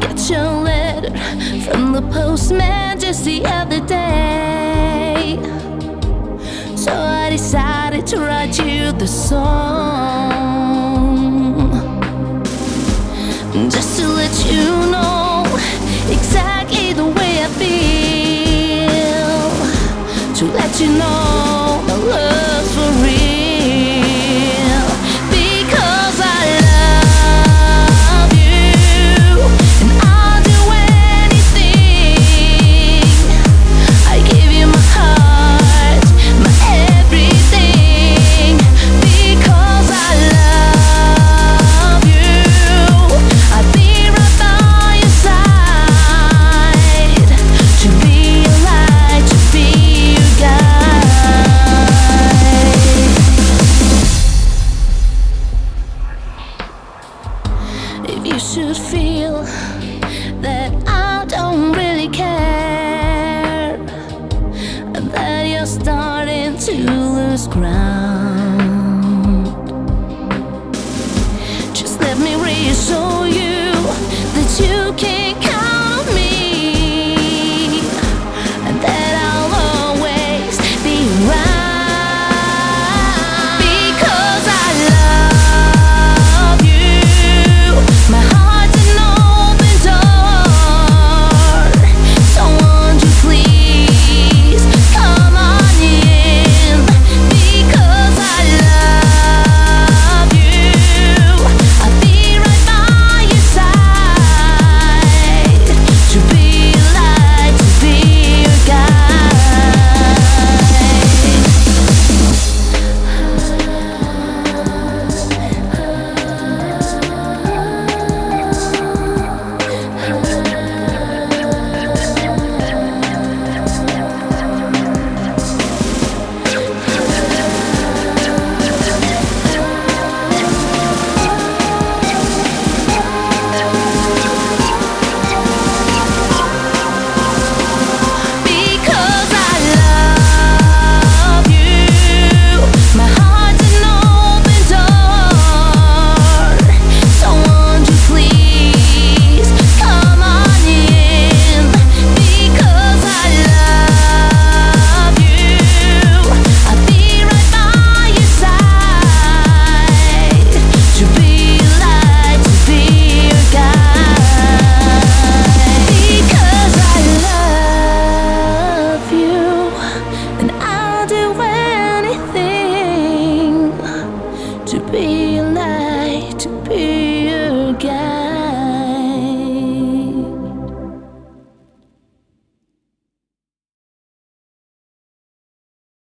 got your letter from the postman just the other day. So I decided to write you the song, just to let you know exactly the way I feel, to let you know my love's for real. Because I love you, and I'll do anything. I give you my heart, my everything. Because I love you, I'll be right by your side, to be your light, to be your guide. If you should feel that I don't really care, and that you're starting to lose ground,